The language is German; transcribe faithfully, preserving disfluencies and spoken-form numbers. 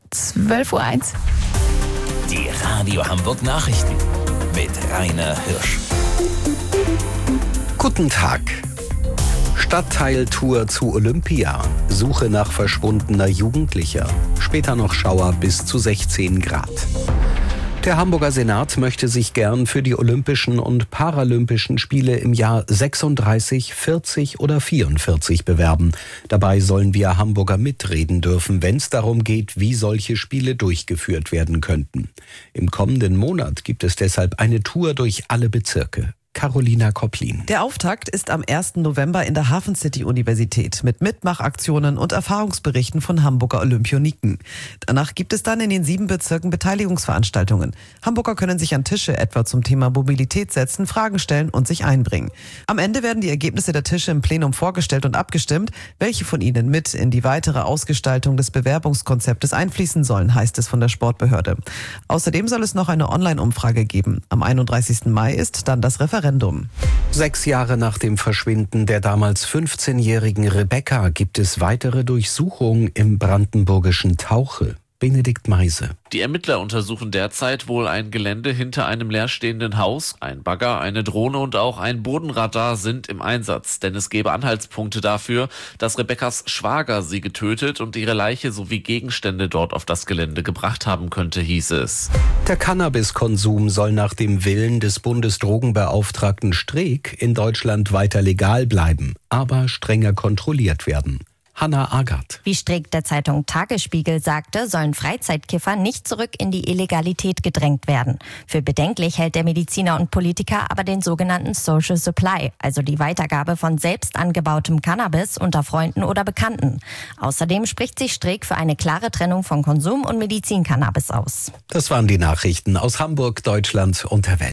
zwölf Uhr eins. Die Radio Hamburg Nachrichten mit Rainer Hirsch. Guten Tag. Stadtteiltour zu Olympia. Suche nach verschwundener Jugendlicher. Später noch Schauer bis zu sechzehn Grad. Der Hamburger Senat möchte sich gern für die Olympischen und Paralympischen Spiele im Jahr sechsunddreißig, vierzig oder vierundvierzig bewerben. Dabei sollen wir Hamburger mitreden dürfen, wenn es darum geht, wie solche Spiele durchgeführt werden könnten. Im kommenden Monat gibt es deshalb eine Tour durch alle Bezirke. Carolina Kopplin. Der Auftakt ist am ersten November in der Hafen City Universität mit Mitmachaktionen und Erfahrungsberichten von Hamburger Olympioniken. Danach gibt es dann in den sieben Bezirken Beteiligungsveranstaltungen. Hamburger können sich an Tische etwa zum Thema Mobilität setzen, Fragen stellen und sich einbringen. Am Ende werden die Ergebnisse der Tische im Plenum vorgestellt und abgestimmt. Welche von ihnen mit in die weitere Ausgestaltung des Bewerbungskonzeptes einfließen sollen, heißt es von der Sportbehörde. Außerdem soll es noch eine Online-Umfrage geben. Am einunddreißigsten Mai ist dann das Referendum. Sechs Jahre nach dem Verschwinden der damals fünfzehnjährigen Rebecca gibt es weitere Durchsuchungen im brandenburgischen Tauche. Benedikt Meise. Die Ermittler untersuchen derzeit wohl ein Gelände hinter einem leerstehenden Haus. Ein Bagger, eine Drohne und auch ein Bodenradar sind im Einsatz. Denn es gäbe Anhaltspunkte dafür, dass Rebeccas Schwager sie getötet und ihre Leiche sowie Gegenstände dort auf das Gelände gebracht haben könnte, hieß es. Der Cannabiskonsum soll nach dem Willen des Bundesdrogenbeauftragten Streeck in Deutschland weiter legal bleiben, aber strenger kontrolliert werden. Hanna Agert. Wie Streeck der Zeitung Tagesspiegel sagte, sollen Freizeitkiffer nicht zurück in die Illegalität gedrängt werden. Für bedenklich hält der Mediziner und Politiker aber den sogenannten Social Supply, also die Weitergabe von selbst angebautem Cannabis unter Freunden oder Bekannten. Außerdem spricht sich Streeck für eine klare Trennung von Konsum und Medizincannabis aus. Das waren die Nachrichten aus Hamburg, Deutschland und der Welt.